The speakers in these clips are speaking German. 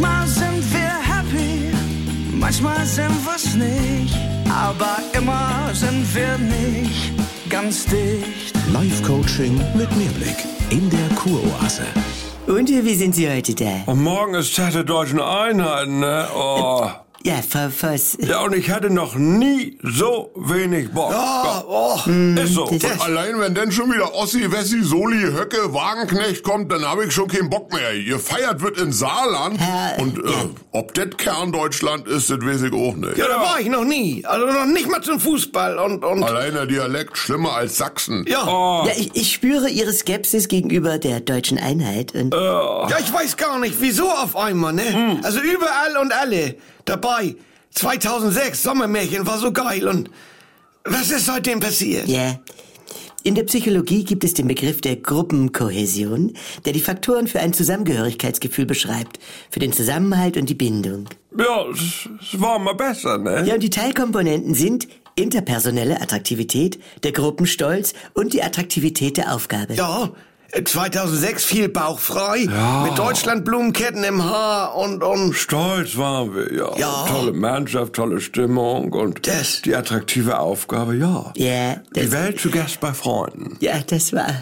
Manchmal sind wir happy, manchmal sind wir's nicht, aber immer sind wir nicht ganz dicht. Live-Coaching mit Mehrblick in der Kuroase. Und wie sind Sie heute da? Und morgen ist Tag der Deutschen Einheit, ne? Oh. Ja, Frau Voss. Ja, und ich hatte noch nie so wenig Bock. Ja, Ist so. Und allein wenn denn schon wieder Ossi, Wessi, Soli, Höcke, Wagenknecht kommt, dann habe ich schon keinen Bock mehr. Gefeiert wird in Saarland. Und ob das Kerndeutschland ist, das weiß ich auch nicht. Ja, da war ich noch nie. Also noch nicht mal zum Fußball und... Allein der Dialekt schlimmer als Sachsen. Ja. Oh. Ja, ich spüre Ihre Skepsis gegenüber der deutschen Einheit und... Ja, ich weiß gar nicht, wieso auf einmal, ne? Also überall und alle dabei. 2006, Sommermärchen war so geil und was ist seitdem passiert? Ja. In der Psychologie gibt es den Begriff der Gruppenkohäsion, der die Faktoren für ein Zusammengehörigkeitsgefühl beschreibt, für den Zusammenhalt und die Bindung. Ja, es war mal besser, ne? Ja, und die Teilkomponenten sind interpersonelle Attraktivität, der Gruppenstolz und die Attraktivität der Aufgabe. Ja, 2006 viel bauchfrei, mit Deutschlandblumenketten im Haar und... Stolz waren wir, ja. Ja. Tolle Mannschaft, tolle Stimmung und Das. die attraktive Aufgabe, ja. Ja, Die Welt zu Gast bei Freunden. Ja, das war...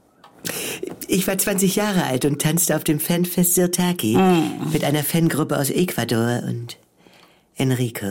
Ich war 20 Jahre alt und tanzte auf dem Fanfest Sirtaki mit einer Fangruppe aus Ecuador und Enrico.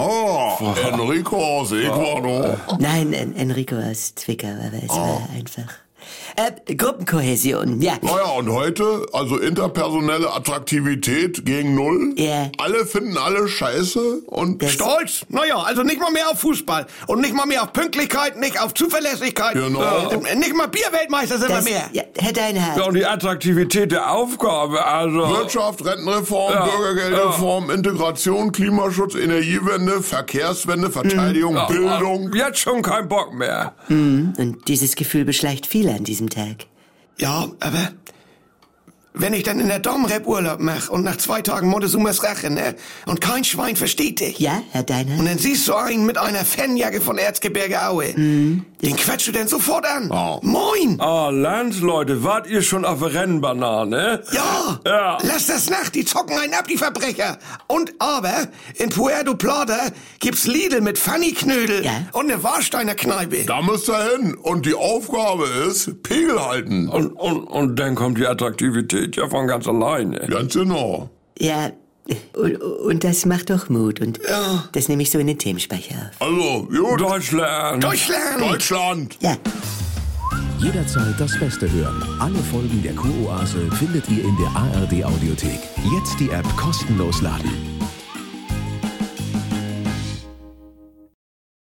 Enrico aus Ecuador. Nein, Enrico aus Zwickau, aber es war einfach... Gruppenkohäsion, ja. Naja, und heute, also interpersonelle Attraktivität gegen Null. Ja. Alle finden alle scheiße und... Stolz? Naja, also nicht mal mehr auf Fußball und nicht mal mehr auf Pünktlichkeit, nicht auf Zuverlässigkeit. Genau. Nicht mal Bierweltmeister sind wir mehr. Ja, Herr Deinhardt. Ja, und die Attraktivität der Aufgabe, also... Wirtschaft, Rentenreform, Bürgergeldreform, Integration, Klimaschutz, Energiewende, Verkehrswende, Verteidigung, Bildung. Jetzt schon kein Bock mehr. Und dieses Gefühl beschleicht viele an diesem Tag. Ja, aber wenn ich dann in der Domrep Urlaub mache und nach 2 Tagen Montezumas Rache, ne? Und kein Schwein versteht dich. Ja, Herr Deinhardt? Und dann siehst du einen mit einer Fanjacke von Erzgebirge Aue. Den quetschst du denn sofort an. Moin! Ah, Landsleute, wart ihr schon auf der Rennbanane? Ja, lass das nach, die zocken einen ab, die Verbrecher. Und aber, in Puerto Plata gibt's Lidl mit Pfanniknödel und eine Warsteiner Kneipe. Da müsst ihr hin. Und die Aufgabe ist, Pegel halten. Und dann kommt die Attraktivität ja von ganz alleine. Ganz genau. Ja, und das macht doch Mut und das nehme ich so in den Themenspeicher auf. Also, gut. Deutschland. Deutschland. Ja. Jederzeit das Beste hören. Alle Folgen der Kuroase findet ihr in der ARD Audiothek. Jetzt die App kostenlos laden.